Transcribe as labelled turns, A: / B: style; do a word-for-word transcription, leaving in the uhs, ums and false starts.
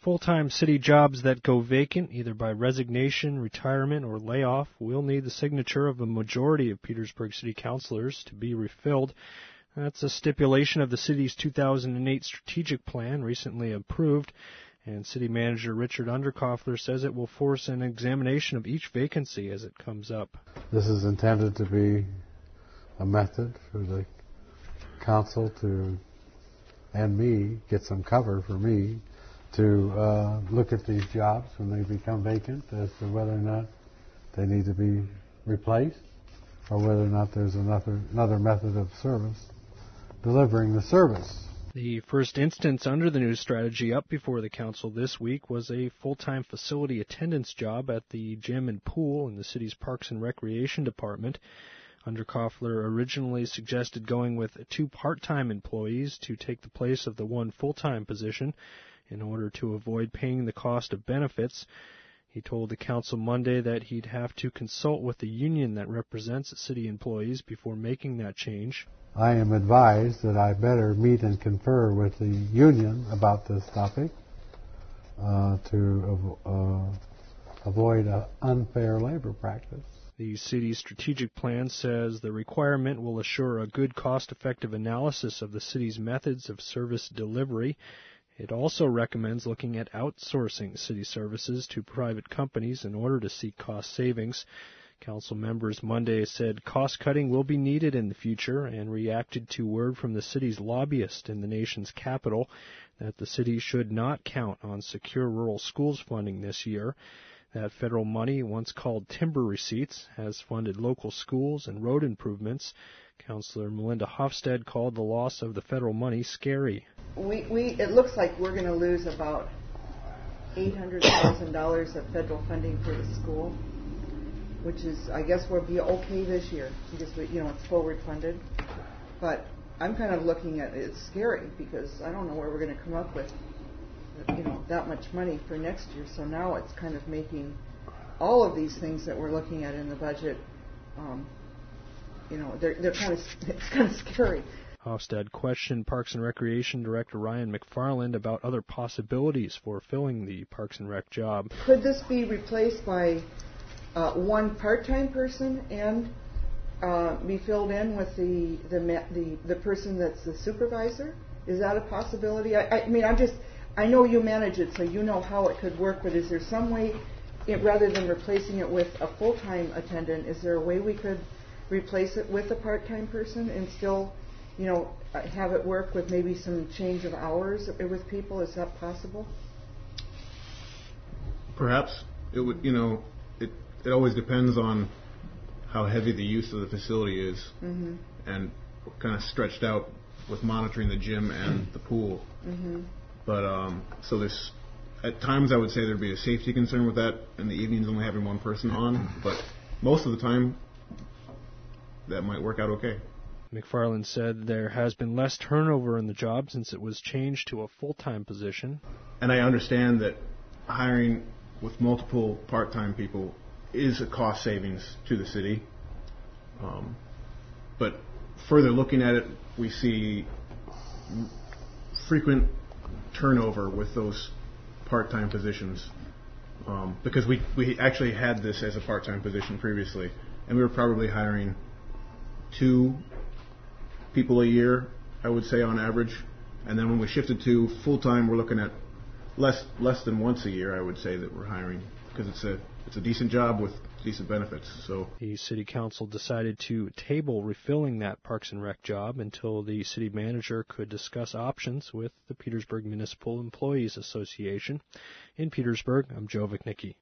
A: Full-time city jobs that go vacant, either by resignation, retirement, or layoff, will need the signature of a majority of Petersburg City Councilors to be refilled. That's a stipulation of the city's two thousand eight strategic plan, recently approved, and City Manager Richard Underkoffler says it will force an examination of each vacancy as it comes up.
B: This is intended to be a method for the council to, and me, get some cover for me, to uh, look at these jobs when they become vacant as to whether or not they need to be replaced or whether or not there's another, another method of service delivering the service.
A: The first instance under the new strategy up before the council this week was a full-time facility attendance job at the gym and pool in the city's Parks and Recreation Department. Underkoffler originally suggested going with two part-time employees to take the place of the one full-time position in order to avoid paying the cost of benefits. He told the council Monday that he'd have to consult with the union that represents city employees before making that change.
B: I am advised that I better meet and confer with the union about this topic uh, to uh, avoid an unfair labor practice.
A: The city's strategic plan says the requirement will assure a good cost-effective analysis of the city's methods of service delivery. It also recommends looking at outsourcing city services to private companies in order to seek cost savings. Council members Monday said cost-cutting will be needed in the future and reacted to word from the city's lobbyist in the nation's capital that the city should not count on Secure Rural Schools funding this year. That federal money, once called timber receipts, has funded local schools and road improvements. Councilor Melinda Hofstad called the loss of the federal money scary.
C: We, we it looks like we're going to lose about eight hundred thousand dollars of federal funding for the school, which is, I guess, we'll be okay this year because we, you know, it's forward funded. But I'm kind of looking at it, it's scary because I don't know where we're going to come up with, you know, that much money for next year. So now it's kind of making all of these things that we're looking at in the budget, um, you know, they're they're kind of it's kind of scary.
A: Hofstad questioned Parks and Recreation Director Ryan McFarland about other possibilities for filling the Parks and Rec job.
C: Could this be replaced by uh, one part-time person and uh, be filled in with the the, the the person that's the supervisor? Is that a possibility? I, I mean, I'm just I know you manage it, so you know how it could work. But is there some way, it, rather than replacing it with a full-time attendant, is there a way we could replace it with a part-time person and still, you know, have it work with maybe some change of hours with people? Is that possible?
D: Perhaps. It would, you know, it it always depends on how heavy the use of the facility is, mm-hmm. and kind of stretched out with monitoring the gym and the pool. Mm-hmm. But um, so there's, at times I would say there'd be a safety concern with that, in the evenings only having one person on. But most of the time, that might work out okay.
A: McFarland said there has been less turnover in the job since it was changed to a full-time position.
D: And I understand that hiring with multiple part-time people is a cost savings to the city. Um, but further looking at it, we see frequent turnover with those part-time positions. Um, because we, we actually had this as a part-time position previously, and we were probably hiring two people a year, I would say, on average. And then when we shifted to full-time, we're looking at less less than once a year, I would say, that we're hiring, because it's a it's a decent job with decent benefits. So
A: the city council decided to table refilling that Parks and Rec job until the city manager could discuss options with the Petersburg Municipal Employees Association. In Petersburg, I'm Joe Vichnicki.